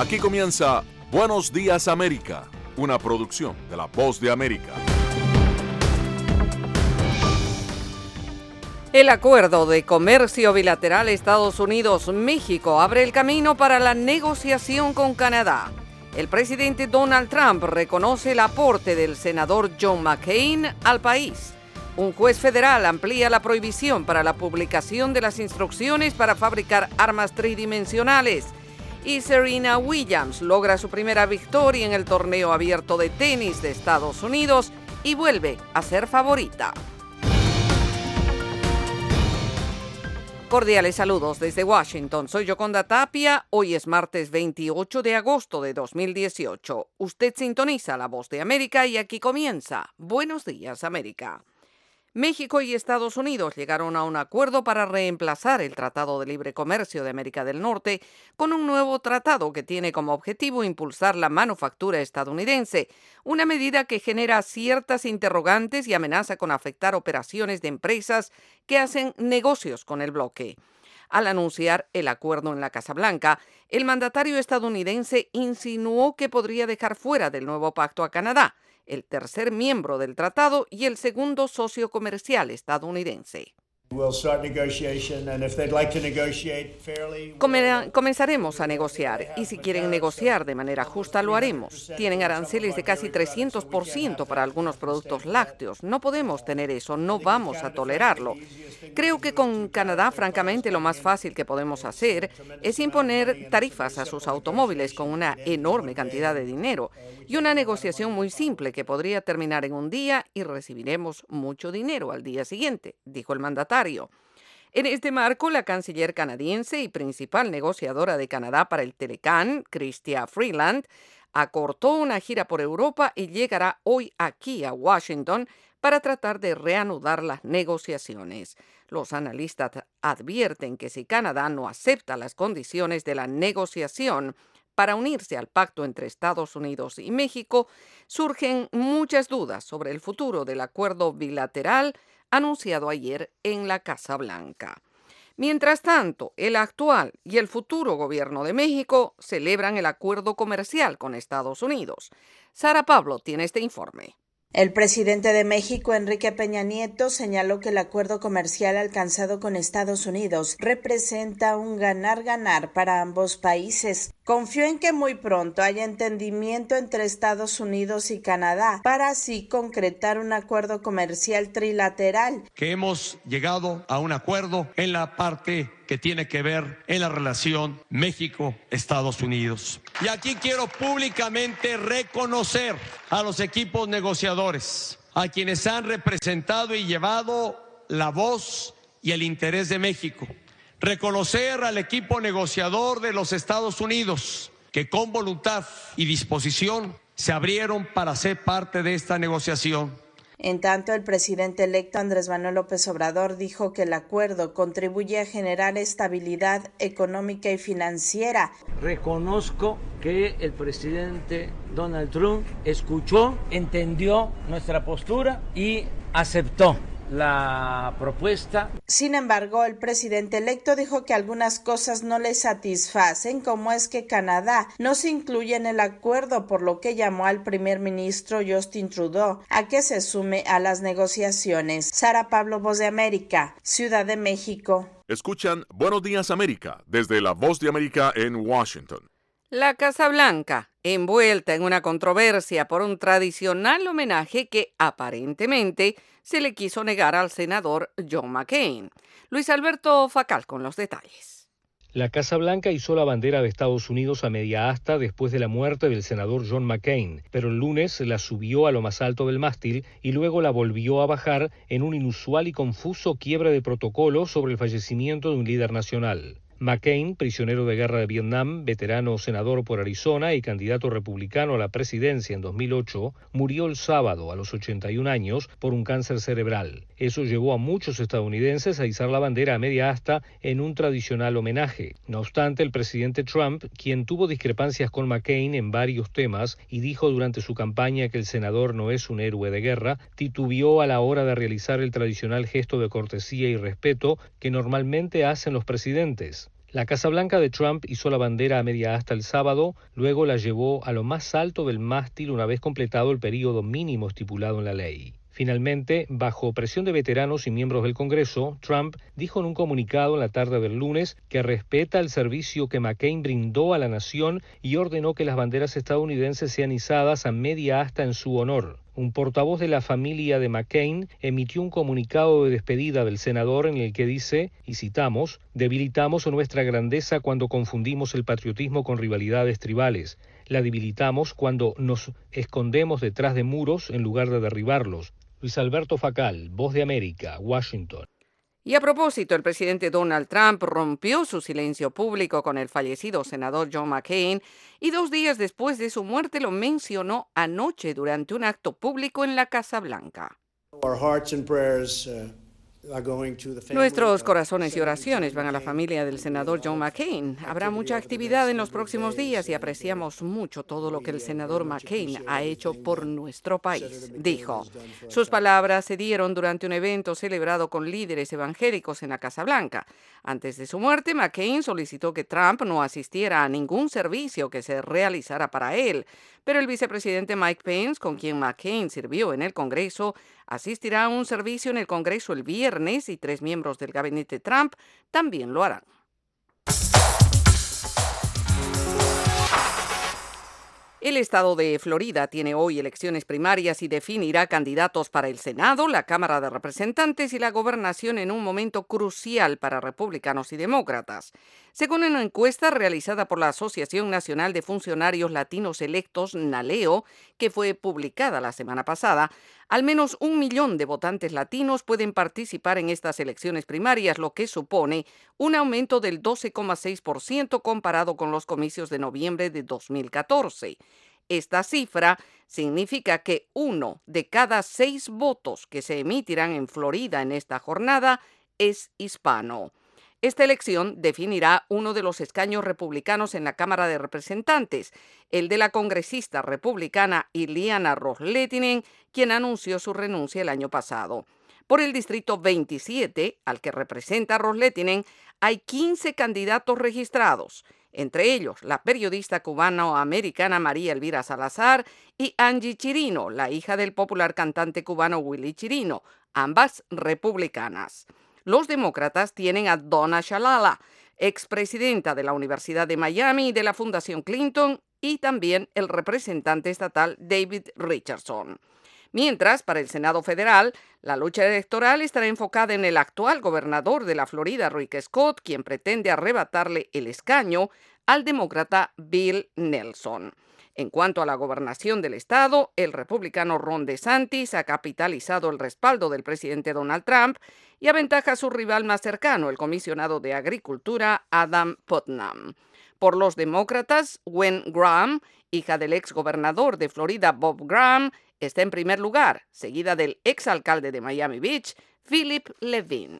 Aquí comienza Buenos Días América, una producción de La Voz de América. El acuerdo de comercio bilateral Estados Unidos-México abre el camino para la negociación con Canadá. El presidente Donald Trump reconoce el aporte del senador John McCain al país. Un juez federal amplía la prohibición para la publicación de las instrucciones para fabricar armas tridimensionales. Y Serena Williams logra su primera victoria en el torneo abierto de tenis de Estados Unidos y vuelve a ser favorita. Cordiales saludos desde Washington. Soy Yoconda Tapia. Hoy es martes 28 de agosto de 2018. Usted sintoniza La Voz de América y aquí comienza Buenos Días América. México y Estados Unidos llegaron a un acuerdo para reemplazar el Tratado de Libre Comercio de América del Norte con un nuevo tratado que tiene como objetivo impulsar la manufactura estadounidense, una medida que genera ciertas interrogantes y amenaza con afectar operaciones de empresas que hacen negocios con el bloque. Al anunciar el acuerdo en la Casa Blanca, el mandatario estadounidense insinuó que podría dejar fuera del nuevo pacto a Canadá, el tercer miembro del tratado y el segundo socio comercial estadounidense. Comenzaremos a negociar y si quieren negociar de manera justa lo haremos. Tienen aranceles de casi 300% para algunos productos lácteos. No podemos tener eso, no vamos a tolerarlo. Creo que con Canadá, francamente, lo más fácil que podemos hacer es imponer tarifas a sus automóviles con una enorme cantidad de dinero y una negociación muy simple que podría terminar en un día y recibiremos mucho dinero al día siguiente, dijo el mandatario. En este marco, la canciller canadiense y principal negociadora de Canadá para el Telecán, Chrystia Freeland, acortó una gira por Europa y llegará hoy aquí a Washington para tratar de reanudar las negociaciones. Los analistas advierten que si Canadá no acepta las condiciones de la negociación para unirse al pacto entre Estados Unidos y México, surgen muchas dudas sobre el futuro del acuerdo bilateral anunciado ayer en la Casa Blanca. Mientras tanto, el actual y el futuro gobierno de México celebran el acuerdo comercial con Estados Unidos. Sara Pablo tiene este informe. El presidente de México, Enrique Peña Nieto, señaló que el acuerdo comercial alcanzado con Estados Unidos representa un ganar-ganar para ambos países. Confió en que muy pronto haya entendimiento entre Estados Unidos y Canadá para así concretar un acuerdo comercial trilateral. Que hemos llegado a un acuerdo en la parte que tiene que ver en la relación México-Estados Unidos. Y aquí quiero públicamente reconocer a los equipos negociadores, a quienes han representado y llevado la voz y el interés de México. Reconocer al equipo negociador de los Estados Unidos, que con voluntad y disposición se abrieron para ser parte de esta negociación. En tanto, el presidente electo Andrés Manuel López Obrador dijo que el acuerdo contribuye a generar estabilidad económica y financiera. Reconozco que el presidente Donald Trump escuchó, entendió nuestra postura y aceptó la propuesta. Sin embargo, el presidente electo dijo que algunas cosas no le satisfacen, como es que Canadá no se incluye en el acuerdo, por lo que llamó al primer ministro Justin Trudeau a que se sume a las negociaciones. Sara Pablo, Voz de América, Ciudad de México. Escuchan Buenos Días América desde La Voz de América en Washington. La Casa Blanca, envuelta en una controversia por un tradicional homenaje que aparentemente se le quiso negar al senador John McCain. Luis Alberto Facal con los detalles. La Casa Blanca izó la bandera de Estados Unidos a media asta después de la muerte del senador John McCain, pero el lunes la subió a lo más alto del mástil y luego la volvió a bajar en un inusual y confuso quiebre de protocolo sobre el fallecimiento de un líder nacional. McCain, prisionero de guerra de Vietnam, veterano senador por Arizona y candidato republicano a la presidencia en 2008, murió el sábado a los 81 años por un cáncer cerebral. Eso llevó a muchos estadounidenses a izar la bandera a media asta en un tradicional homenaje. No obstante, el presidente Trump, quien tuvo discrepancias con McCain en varios temas y dijo durante su campaña que el senador no es un héroe de guerra, titubeó a la hora de realizar el tradicional gesto de cortesía y respeto que normalmente hacen los presidentes. La Casa Blanca de Trump izó la bandera a media asta el sábado, luego la llevó a lo más alto del mástil una vez completado el período mínimo estipulado en la ley. Finalmente, bajo presión de veteranos y miembros del Congreso, Trump dijo en un comunicado en la tarde del lunes que respeta el servicio que McCain brindó a la nación y ordenó que las banderas estadounidenses sean izadas a media asta en su honor. Un portavoz de la familia de McCain emitió un comunicado de despedida del senador en el que dice, y citamos, «Debilitamos nuestra grandeza cuando confundimos el patriotismo con rivalidades tribales. La debilitamos cuando nos escondemos detrás de muros en lugar de derribarlos». Luis Alberto Facal, Voz de América, Washington. Y a propósito, el presidente Donald Trump rompió su silencio público con el fallecido senador John McCain y 2 días después de su muerte lo mencionó anoche durante un acto público en la Casa Blanca. Nuestros corazones y oraciones van a la familia del senador John McCain. Habrá mucha actividad en los próximos días y apreciamos mucho todo lo que el senador McCain ha hecho por nuestro país, dijo. Sus palabras se dieron durante un evento celebrado con líderes evangélicos en la Casa Blanca. Antes de su muerte, McCain solicitó que Trump no asistiera a ningún servicio que se realizara para él, pero el vicepresidente Mike Pence, con quien McCain sirvió en el Congreso, asistirá a un servicio en el Congreso el viernes y 3 miembros del gabinete Trump también lo harán. El estado de Florida tiene hoy elecciones primarias y definirá candidatos para el Senado, la Cámara de Representantes y la gobernación en un momento crucial para republicanos y demócratas. Según una encuesta realizada por la Asociación Nacional de Funcionarios Latinos Electos, NALEO, que fue publicada la semana pasada, al menos 1 millón de votantes latinos pueden participar en estas elecciones primarias, lo que supone un aumento del 12,6% comparado con los comicios de noviembre de 2014. Esta cifra significa que 1 de cada 6 votos que se emitirán en Florida en esta jornada es hispano. Esta elección definirá uno de los escaños republicanos en la Cámara de Representantes, el de la congresista republicana Ileana Ros-Lehtinen, quien anunció su renuncia el año pasado. Por el Distrito 27, al que representa Ros-Lehtinen, hay 15 candidatos registrados, entre ellos la periodista cubano-americana María Elvira Salazar y Angie Chirino, la hija del popular cantante cubano Willy Chirino, ambas republicanas. Los demócratas tienen a Donna Shalala, expresidenta de la Universidad de Miami y de la Fundación Clinton, y también el representante estatal David Richardson. Mientras, para el Senado federal, la lucha electoral estará enfocada en el actual gobernador de la Florida, Rick Scott, quien pretende arrebatarle el escaño al demócrata Bill Nelson. En cuanto a la gobernación del estado, el republicano Ron DeSantis ha capitalizado el respaldo del presidente Donald Trump y aventaja a su rival más cercano, el comisionado de Agricultura Adam Putnam. Por los demócratas, Gwen Graham, hija del exgobernador de Florida Bob Graham, está en primer lugar, seguida del exalcalde de Miami Beach, Philip Levine.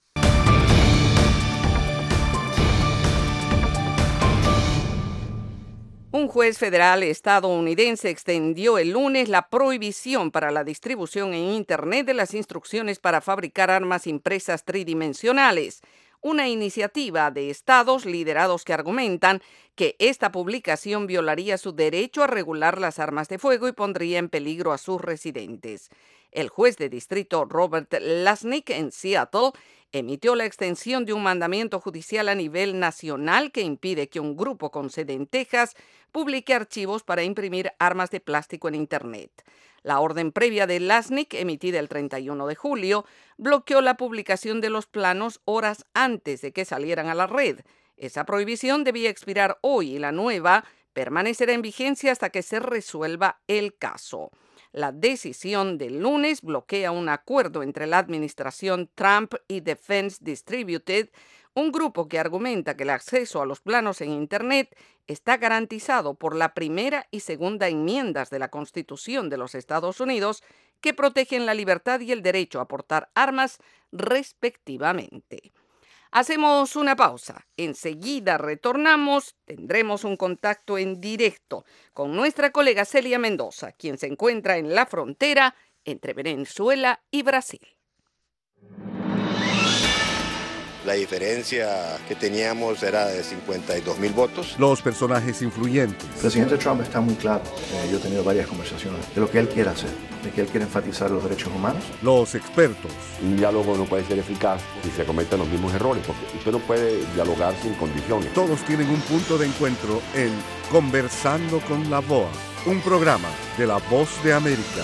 Un juez federal estadounidense extendió el lunes la prohibición para la distribución en Internet de las instrucciones para fabricar armas impresas tridimensionales, una iniciativa de estados liderados que argumentan que esta publicación violaría su derecho a regular las armas de fuego y pondría en peligro a sus residentes. El juez de distrito Robert Lasnik en Seattle emitió la extensión de un mandamiento judicial a nivel nacional que impide que un grupo con sede en Texas publique archivos para imprimir armas de plástico en Internet. La orden previa de Lasnik, emitida el 31 de julio, bloqueó la publicación de los planos horas antes de que salieran a la red. Esa prohibición debía expirar hoy y la nueva permanecerá en vigencia hasta que se resuelva el caso. La decisión del lunes bloquea un acuerdo entre la administración Trump y Defense Distributed, un grupo que argumenta que el acceso a los planos en Internet está garantizado por la primera y segunda enmiendas de la Constitución de los Estados Unidos, que protegen la libertad y el derecho a portar armas respectivamente. Hacemos una pausa. Enseguida retornamos. Tendremos un contacto en directo con nuestra colega Celia Mendoza, quien se encuentra en la frontera entre Venezuela y Brasil. La diferencia que teníamos era de 52.000 votos. Los personajes influyentes. El presidente Trump está muy claro. Yo he tenido varias conversaciones de lo que él quiere hacer, de que él quiere enfatizar los derechos humanos. Los expertos. Un diálogo no puede ser eficaz si se cometen los mismos errores, porque usted no puede dialogar sin condiciones. Todos tienen un punto de encuentro en Conversando con la VOA, un programa de La Voz de América.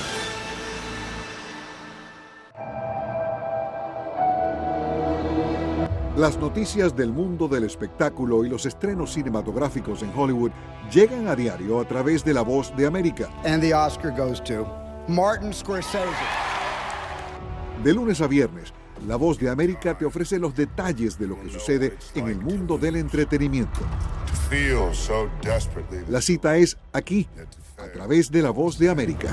Las noticias del mundo del espectáculo y los estrenos cinematográficos en Hollywood llegan a diario a través de La Voz de América. And the Oscar goes to Martin Scorsese. De lunes a viernes, La Voz de América te ofrece los detalles de lo que sucede en el mundo del entretenimiento. La cita es aquí, a través de La Voz de América.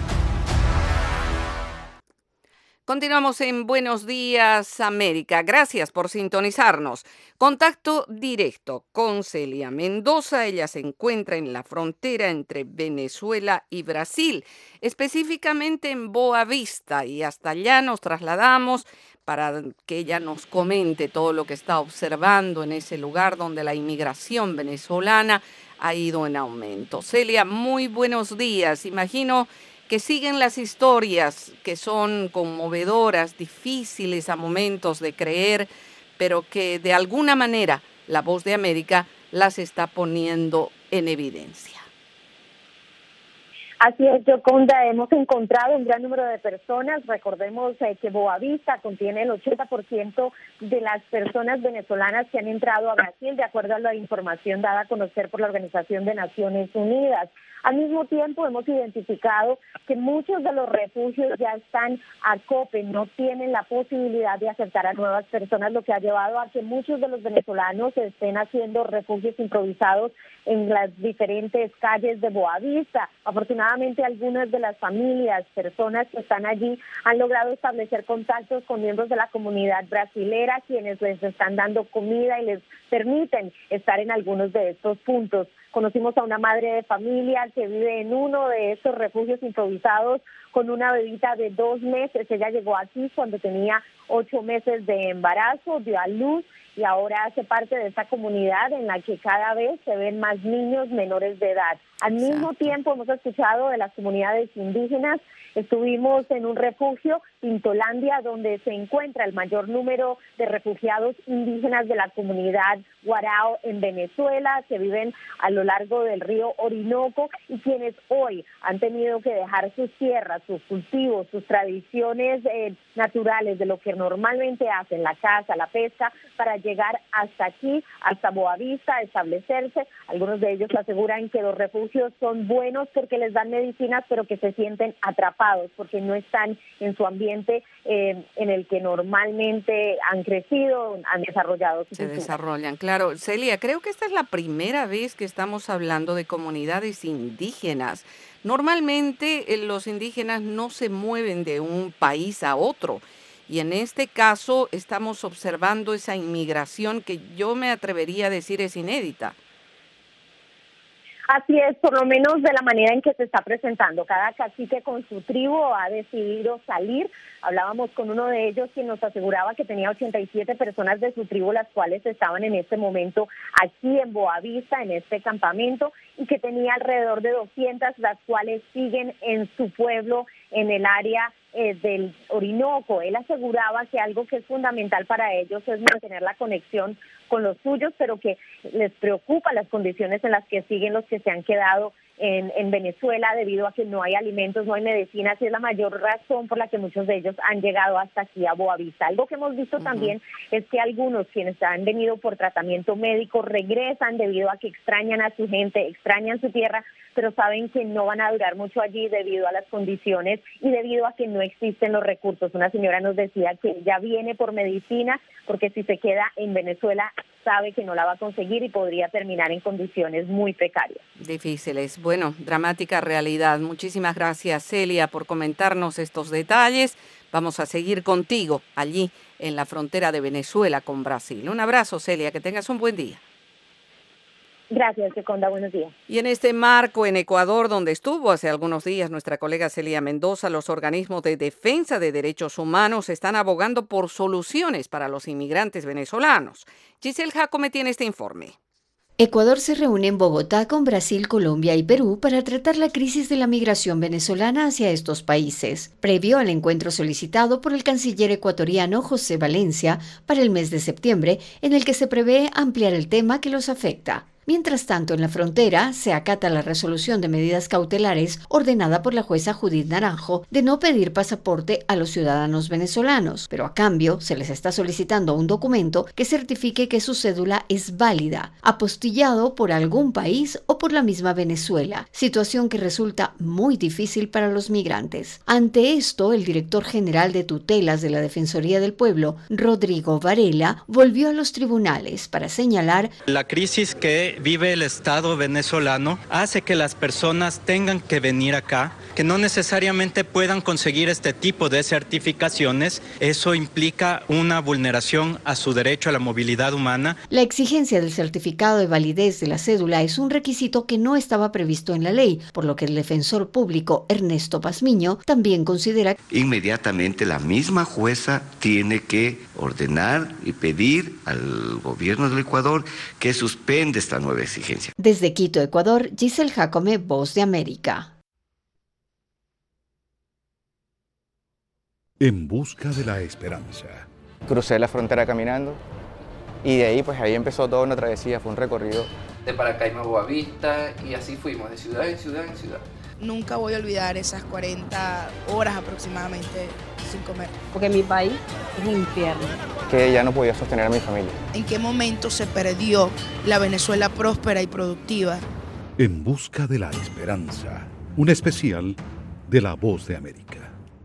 Continuamos en Buenos Días, América. Gracias por sintonizarnos. Contacto directo con Celia Mendoza. Ella se encuentra en la frontera entre Venezuela y Brasil, específicamente en Boa Vista, y hasta allá nos trasladamos para que ella nos comente todo lo que está observando en ese lugar donde la inmigración venezolana ha ido en aumento. Celia, muy buenos días. Imagino que siguen las historias que son conmovedoras, difíciles a momentos de creer, pero que de alguna manera La Voz de América las está poniendo en evidencia. Así es, Yoconda, hemos encontrado un gran número de personas. Recordemos que Boa Vista contiene el 80% de las personas venezolanas que han entrado a Brasil, de acuerdo a la información dada a conocer por la Organización de Naciones Unidas. Al mismo tiempo, hemos identificado que muchos de los refugios ya están a cope, no tienen la posibilidad de aceptar a nuevas personas, lo que ha llevado a que muchos de los venezolanos estén haciendo refugios improvisados en las diferentes calles de Boa Vista. Afortunadamente, algunas de las familias, personas que están allí, han logrado establecer contactos con miembros de la comunidad brasilera, quienes les están dando comida y les permiten estar en algunos de estos puntos. Conocimos a una madre de familia que vive en uno de estos refugios improvisados con una bebita de 2 meses. Ella llegó aquí cuando tenía 8 meses de embarazo, dio a luz y ahora hace parte de esta comunidad en la que cada vez se ven más niños menores de edad. Al mismo tiempo hemos escuchado de las comunidades indígenas. Estuvimos en un refugio, Pintolandia, donde se encuentra el mayor número de refugiados indígenas de la comunidad Guarao en Venezuela, que viven a lo largo del río Orinoco y quienes hoy han tenido que dejar sus tierras, sus cultivos, sus tradiciones naturales de lo que normalmente hacen, la caza, la pesca, para llegar hasta aquí, hasta Boa Vista, establecerse. Algunos de ellos aseguran que los refugios son buenos porque les dan medicinas, pero que se sienten atrapados porque no están en su ambiente en el que normalmente han crecido, han desarrollado su cultura. Se desarrollan, claro. Celia, creo que esta es la primera vez que estamos hablando de comunidades indígenas. Normalmente los indígenas no se mueven de un país a otro. Y en este caso estamos observando esa inmigración que yo me atrevería a decir es inédita. Así es, por lo menos de la manera en que se está presentando. Cada cacique con su tribu ha decidido salir. Hablábamos con uno de ellos quien nos aseguraba que tenía 87 personas de su tribu, las cuales estaban en este momento aquí en Boa Vista, en este campamento, y que tenía alrededor de 200, las cuales siguen en su pueblo, en el área del Orinoco. Él aseguraba que algo que es fundamental para ellos es mantener la conexión con los suyos, pero que les preocupa las condiciones en las que siguen los que se han quedado en Venezuela debido a que no hay alimentos, no hay medicinas, y es la mayor razón por la que muchos de ellos han llegado hasta aquí a Boa Vista. Algo que hemos visto también es que algunos quienes han venido por tratamiento médico regresan debido a que extrañan a su gente, extrañan su tierra, pero saben que no van a durar mucho allí debido a las condiciones y debido a que no existen los recursos. Una señora nos decía que ella viene por medicina porque si se queda en Venezuela sabe que no la va a conseguir y podría terminar en condiciones muy precarias. Difíciles. Bueno, dramática realidad. Muchísimas gracias, Celia, por comentarnos estos detalles. Vamos a seguir contigo allí en la frontera de Venezuela con Brasil. Un abrazo, Celia, que tengas un buen día. Gracias, Seconda. Buenos días. Y en este marco, en Ecuador, donde estuvo hace algunos días nuestra colega Celia Mendoza, los organismos de defensa de derechos humanos están abogando por soluciones para los inmigrantes venezolanos. Giselle Jacome tiene este informe. Ecuador se reúne en Bogotá con Brasil, Colombia y Perú para tratar la crisis de la migración venezolana hacia estos países, previo al encuentro solicitado por el canciller ecuatoriano José Valencia para el mes de septiembre, en el que se prevé ampliar el tema que los afecta. Mientras tanto, en la frontera se acata la resolución de medidas cautelares ordenada por la jueza Judith Naranjo de no pedir pasaporte a los ciudadanos venezolanos, pero a cambio se les está solicitando un documento que certifique que su cédula es válida, apostillado por algún país o por la misma Venezuela, situación que resulta muy difícil para los migrantes. Ante esto, el director general de tutelas de la Defensoría del Pueblo, Rodrigo Varela, volvió a los tribunales para señalar la crisis que vive el Estado venezolano hace que las personas tengan que venir acá, que no necesariamente puedan conseguir este tipo de certificaciones. Eso implica una vulneración a su derecho a la movilidad humana. La exigencia del certificado de validez de la cédula es un requisito que no estaba previsto en la ley, por lo que el defensor público Ernesto Pazmiño también considera inmediatamente la misma jueza tiene que ordenar y pedir al gobierno del Ecuador que suspenda esta nueva exigencia. Desde Quito, Ecuador, Giselle Jacome, Voz de América. En busca de la esperanza. Crucé la frontera caminando y de ahí ahí empezó toda una travesía, fue un recorrido. De Paracaima a Boavista y así fuimos de ciudad en ciudad en ciudad. Nunca voy a olvidar esas 40 horas aproximadamente sin comer. Porque mi país es un infierno. Que ya no podía sostener a mi familia. ¿En qué momento se perdió la Venezuela próspera y productiva? En busca de la esperanza. Un especial de La Voz de América.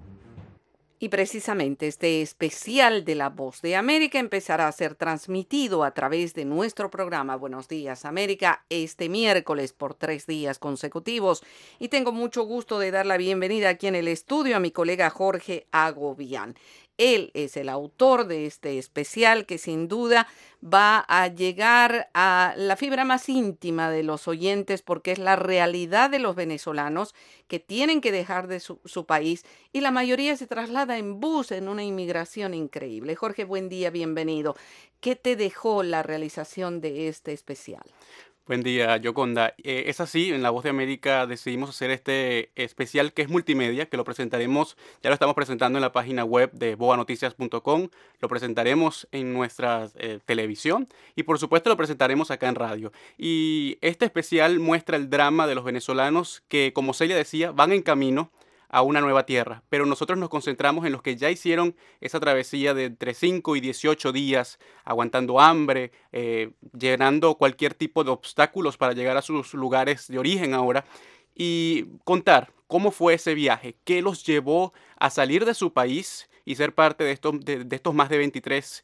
Y precisamente este especial de La Voz de América empezará a ser transmitido a través de nuestro programa Buenos Días América este miércoles por 3 días consecutivos. Y tengo mucho gusto de dar la bienvenida aquí en el estudio a mi colega Jorge Agobián. Él es el autor de este especial que sin duda va a llegar a la fibra más íntima de los oyentes porque es la realidad de los venezolanos que tienen que dejar de su país y la mayoría se traslada en bus en una inmigración increíble. Jorge, buen día, bienvenido. ¿Qué te dejó la realización de este especial? Buen día, Yoconda. Es así, en La Voz de América decidimos hacer este especial que es multimedia, que lo presentaremos, ya lo estamos presentando en la página web de boanoticias.com, lo presentaremos en nuestra televisión y por supuesto lo presentaremos acá en radio. Y este especial muestra el drama de los venezolanos que, como Celia decía, van en camino a una nueva tierra, pero nosotros nos concentramos en los que ya hicieron esa travesía de entre 5 y 18 días, aguantando hambre, llenando cualquier tipo de obstáculos para llegar a sus lugares de origen ahora, y contar cómo fue ese viaje, qué los llevó a salir de su país y ser parte de estos más de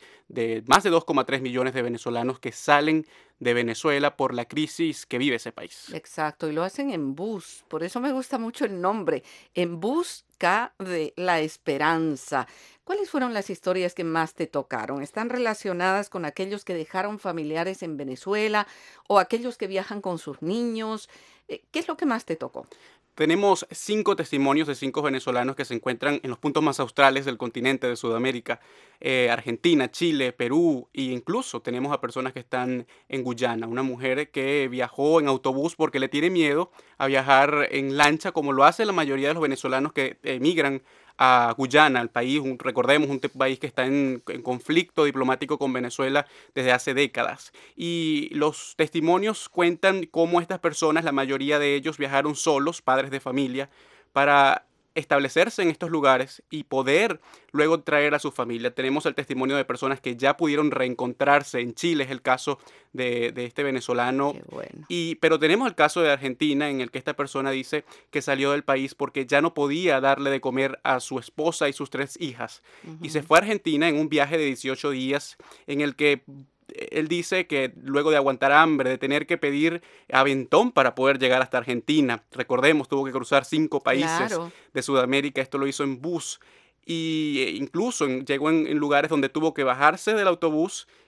2,3 millones de venezolanos que salen de Venezuela por la crisis que vive ese país. Exacto, y lo hacen en bus, por eso me gusta mucho el nombre, En Busca de la Esperanza. ¿Cuáles fueron las historias que más te tocaron? ¿Están relacionadas con aquellos que dejaron familiares en Venezuela o aquellos que viajan con sus niños? ¿Qué es lo que más te tocó? Tenemos 5 testimonios de 5 venezolanos que se encuentran en los puntos más australes del continente de Sudamérica, Argentina, Chile, Perú e incluso tenemos a personas que están en Guyana. Una mujer que viajó en autobús porque le tiene miedo a viajar en lancha como lo hace la mayoría de los venezolanos que emigran a Guyana, al país, recordemos, un país que está en conflicto diplomático con Venezuela desde hace décadas. Y los testimonios cuentan cómo estas personas, la mayoría de ellos viajaron solos, padres de familia, para establecerse en estos lugares y poder luego traer a su familia. Tenemos el testimonio de personas que ya pudieron reencontrarse. En Chile es el caso de este venezolano. Qué bueno. Pero tenemos el caso de Argentina en el que esta persona dice que salió del país porque ya no podía darle de comer a su esposa y sus 3 hijas. Y se fue a Argentina en un viaje de 18 días en el que él dice que luego de aguantar hambre, de tener que pedir aventón para poder llegar hasta Argentina, recordemos, tuvo que cruzar 5 países de Sudamérica, esto lo hizo en bus, y incluso llegó en lugares donde tuvo que bajarse del autobús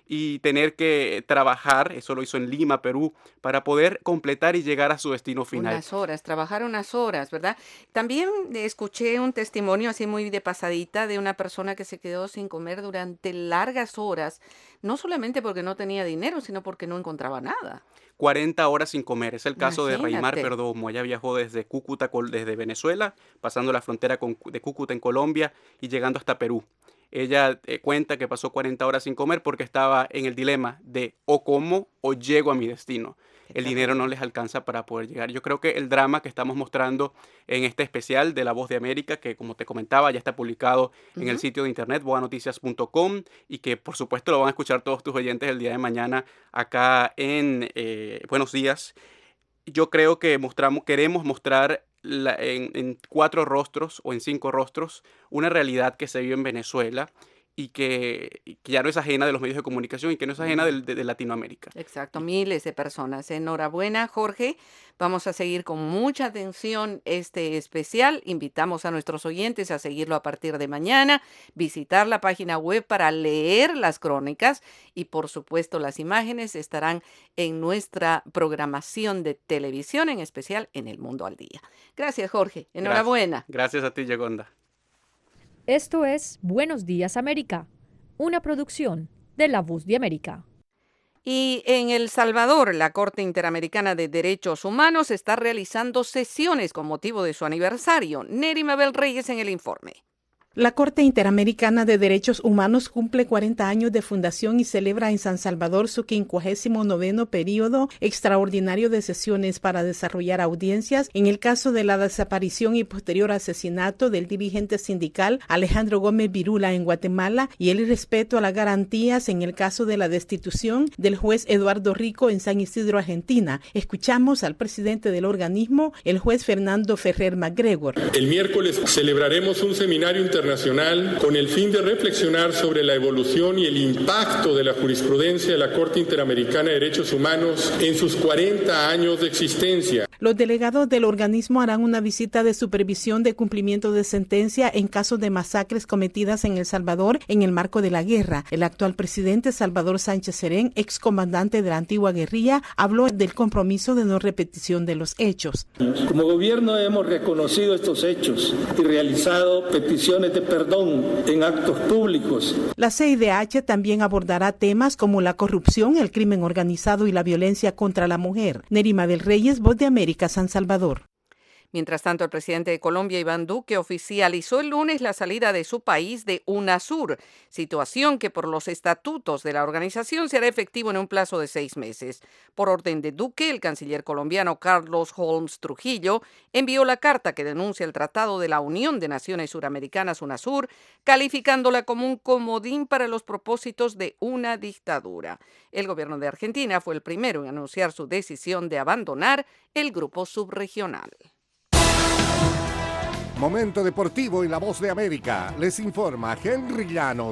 y tener que trabajar, eso lo hizo en Lima, Perú, para poder completar y llegar a su destino final. Trabajar unas horas, ¿verdad? También escuché un testimonio así muy de pasadita de una persona que se quedó sin comer durante largas horas, no solamente porque no tenía dinero, sino porque no encontraba nada. 40 horas sin comer. Es el caso de Reymar Imagínate. Perdomo. Ella viajó desde Cúcuta, desde Venezuela, pasando la frontera de Cúcuta en Colombia y llegando hasta Perú. Ella cuenta que pasó 40 horas sin comer porque estaba en el dilema de o como o llego a mi destino. El dinero no les alcanza para poder llegar. Yo creo que el drama que estamos mostrando en este especial de La Voz de América, que como te comentaba ya está publicado en el sitio de internet boanoticias.com y que por supuesto lo van a escuchar todos tus oyentes el día de mañana acá en Buenos Días. Yo creo que queremos mostrar en 4 rostros o en 5 rostros una realidad que se vive en Venezuela y que ya no es ajena de los medios de comunicación y que no es ajena de Latinoamérica. Exacto, miles de personas. Enhorabuena, Jorge. Vamos a seguir con mucha atención este especial. Invitamos a nuestros oyentes a seguirlo a partir de mañana, visitar la página web para leer las crónicas y, por supuesto, las imágenes estarán en nuestra programación de televisión, en especial en El Mundo al Día. Gracias, Jorge. Enhorabuena. Gracias a ti, Yagonda. Esto es Buenos Días América, una producción de La Voz de América. Y en El Salvador, la Corte Interamericana de Derechos Humanos está realizando sesiones con motivo de su aniversario. Neri Mabel Reyes en el informe. La Corte Interamericana de Derechos Humanos cumple 40 años de fundación y celebra en San Salvador su 59º período extraordinario de sesiones para desarrollar audiencias en el caso de la desaparición y posterior asesinato del dirigente sindical Alejandro Gómez Virula en Guatemala y el irrespeto a las garantías en el caso de la destitución del juez Eduardo Rico en San Isidro, Argentina. Escuchamos al presidente del organismo, el juez Fernando Ferrer MacGregor. El miércoles celebraremos un seminario internacional con el fin de reflexionar sobre la evolución y el impacto de la jurisprudencia de la Corte Interamericana de Derechos Humanos en sus 40 años de existencia. Los delegados del organismo harán una visita de supervisión de cumplimiento de sentencia en casos de masacres cometidas en El Salvador en el marco de la guerra. El actual presidente Salvador Sánchez Serén, excomandante de la antigua guerrilla, habló del compromiso de no repetición de los hechos. Como gobierno hemos reconocido estos hechos y realizado peticiones de perdón en actos públicos. La CIDH también abordará temas como la corrupción, el crimen organizado y la violencia contra la mujer. Neri Mabel Reyes, Voz de América, San Salvador. Mientras tanto, el presidente de Colombia, Iván Duque, oficializó el lunes la salida de su país de UNASUR, situación que por los estatutos de la organización será efectivo en un plazo de 6 meses. Por orden de Duque, el canciller colombiano Carlos Holmes Trujillo envió la carta que denuncia el Tratado de la Unión de Naciones Suramericanas, UNASUR, calificándola como un comodín para los propósitos de una dictadura. El gobierno de Argentina fue el primero en anunciar su decisión de abandonar el grupo subregional. Momento deportivo y La Voz de América. Les informa Henry Llanos.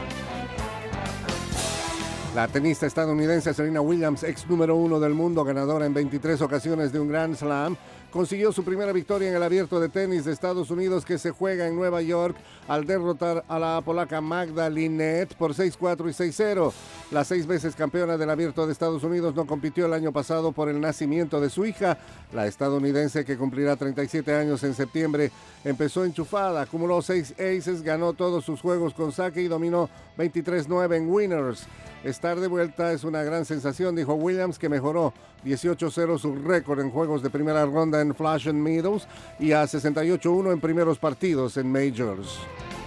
La tenista estadounidense Serena Williams, ex número 1 del mundo, ganadora en 23 ocasiones de un Grand Slam, consiguió su primera victoria en el Abierto de Tenis de Estados Unidos que se juega en Nueva York al derrotar a la polaca Magda Linette por 6-4 y 6-0. La 6 veces campeona del Abierto de Estados Unidos no compitió el año pasado por el nacimiento de su hija. La estadounidense, que cumplirá 37 años en septiembre, empezó enchufada, acumuló 6 aces, ganó todos sus juegos con saque y dominó 23-9 en winners. Estar de vuelta es una gran sensación, dijo Williams, que mejoró 18-0 su récord en juegos de primera ronda en Flushing Meadows y a 68-1 en primeros partidos en Majors.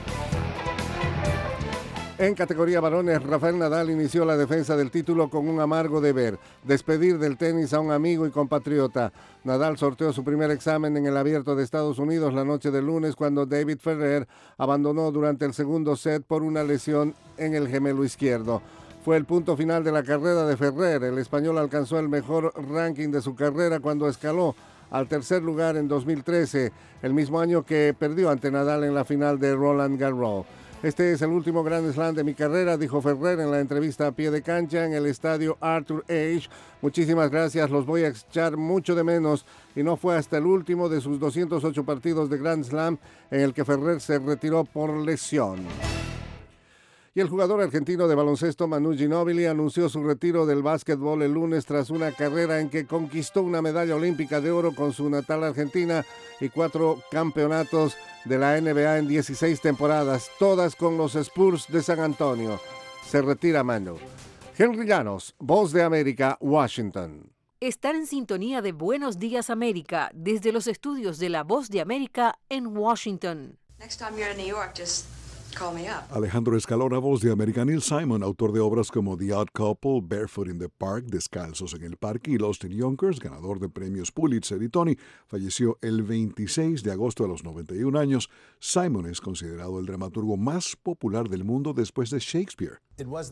En categoría varones, Rafael Nadal inició la defensa del título con un amargo deber: despedir del tenis a un amigo y compatriota. Nadal sorteó su primer examen en el Abierto de Estados Unidos la noche del lunes cuando David Ferrer abandonó durante el segundo set por una lesión en el gemelo izquierdo. Fue el punto final de la carrera de Ferrer. El español alcanzó el mejor ranking de su carrera cuando escaló al tercer lugar en 2013, el mismo año que perdió ante Nadal en la final de Roland Garros. Este es el último Grand Slam de mi carrera, dijo Ferrer en la entrevista a pie de cancha en el estadio Arthur Ashe. Muchísimas gracias, los voy a echar mucho de menos. Y no fue hasta el último de sus 208 partidos de Grand Slam en el que Ferrer se retiró por lesión. Y el jugador argentino de baloncesto Manu Ginóbili anunció su retiro del básquetbol el lunes tras una carrera en que conquistó una medalla olímpica de oro con su natal Argentina y 4 campeonatos de la NBA en 16 temporadas, todas con los Spurs de San Antonio. Se retira Manu. Henry Llanos, Voz de América, Washington. Están en sintonía de Buenos Días América desde los estudios de La Voz de América en Washington. Next time you're in New York, just call me up. Alejandro Escalona, Voz de América. Neil Simon, autor de obras como The Odd Couple, Barefoot in the Park, Descalzos en el Parque y Lost in Yonkers, ganador de premios Pulitzer y Tony, falleció el 26 de agosto a los 91 años. Simon es considerado el dramaturgo más popular del mundo después de Shakespeare.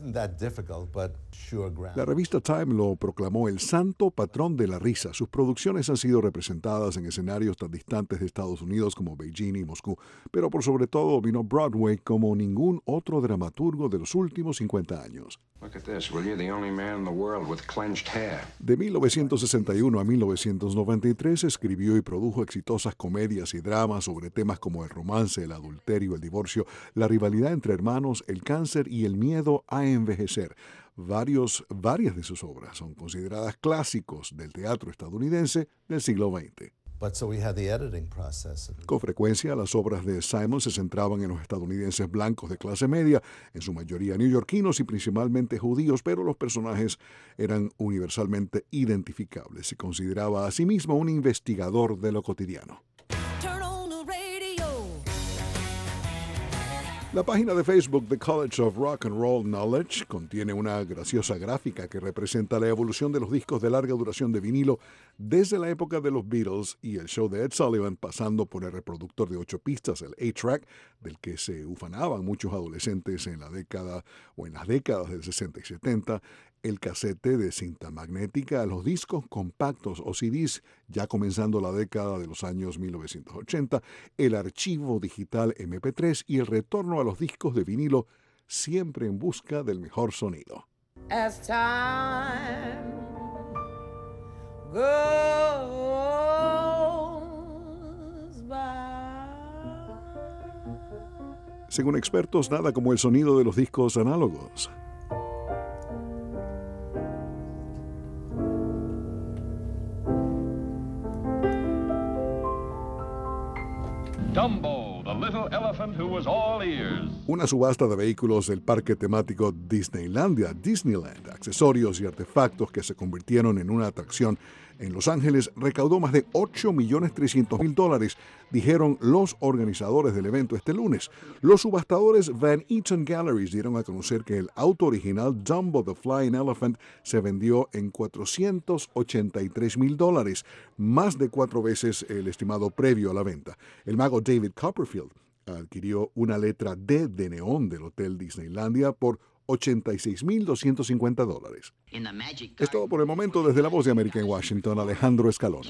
La revista Time lo proclamó el santo patrón de la risa. Sus producciones han sido representadas en escenarios tan distantes de Estados Unidos como Beijing y Moscú, pero por sobre todo dominó Broadway como ningún otro dramaturgo de los últimos 50 años. De 1961 a 1993 escribió y produjo exitosas comedias y dramas sobre temas como el romance, el adulterio, el divorcio, la rivalidad entre hermanos, el cáncer y el miedo a envejecer. Varias de sus obras son consideradas clásicos del teatro estadounidense del siglo XX. Con frecuencia, las obras de Simon se centraban en los estadounidenses blancos de clase media, en su mayoría neoyorquinos y principalmente judíos, pero los personajes eran universalmente identificables. Se consideraba a sí mismo un investigador de lo cotidiano. La página de Facebook The College of Rock and Roll Knowledge contiene una graciosa gráfica que representa la evolución de los discos de larga duración de vinilo desde la época de los Beatles y el show de Ed Sullivan, pasando por el reproductor de 8 pistas, el 8-track, del que se ufanaban muchos adolescentes en las décadas del 60 y 70, el casete de cinta magnética, los discos compactos o CDs, ya comenzando la década de los años 1980, el archivo digital MP3 y el retorno a los discos de vinilo, siempre en busca del mejor sonido. As time goes by. Según expertos, nada como el sonido de los discos análogos. Dumbo, the little elephant who was all ears. Una subasta de vehículos del parque temático Disneylandia, Disneyland, accesorios y artefactos que se convirtieron en una atracción en Los Ángeles, recaudó más de $8.300.000, dijeron los organizadores del evento este lunes. Los subastadores Van Eaton Galleries dieron a conocer que el auto original Dumbo the Flying Elephant se vendió en $483.000, más de 4 veces el estimado previo a la venta. El mago David Copperfield adquirió una letra D de neón del Hotel Disneylandia por $86.250. Es todo por el momento. Desde La Voz de América en Washington, Alejandro Escalona.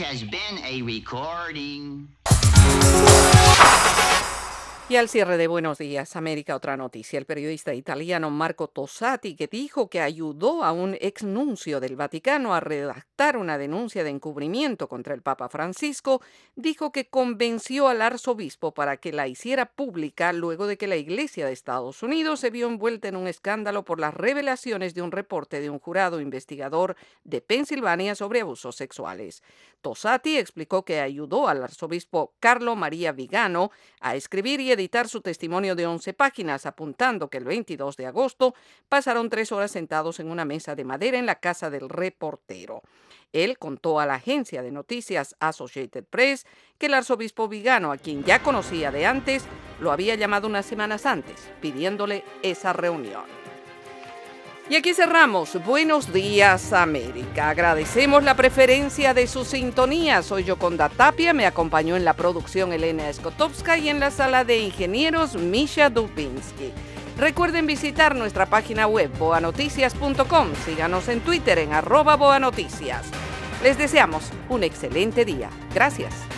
Y al cierre de Buenos Días América, otra noticia. El periodista italiano Marco Tosatti, que dijo que ayudó a un exnuncio del Vaticano a redactar una denuncia de encubrimiento contra el Papa Francisco, dijo que convenció al arzobispo para que la hiciera pública luego de que la Iglesia de Estados Unidos se vio envuelta en un escándalo por las revelaciones de un reporte de un jurado investigador de Pensilvania sobre abusos sexuales. Tosatti explicó que ayudó al arzobispo Carlo Maria Vigano a escribir y editar su testimonio de 11 páginas, apuntando que el 22 de agosto pasaron 3 horas sentados en una mesa de madera en la casa del reportero. Él contó a la agencia de noticias Associated Press que el arzobispo Vigano, a quien ya conocía de antes, lo había llamado unas semanas antes, pidiéndole esa reunión. Y aquí cerramos Buenos Días América. Agradecemos la preferencia de su sintonía. Soy Yoconda Tapia, me acompañó en la producción Elena Skotowska y en la sala de ingenieros Misha Dubinsky. Recuerden visitar nuestra página web boanoticias.com. Síganos en Twitter en @boanoticias. Les deseamos un excelente día. Gracias.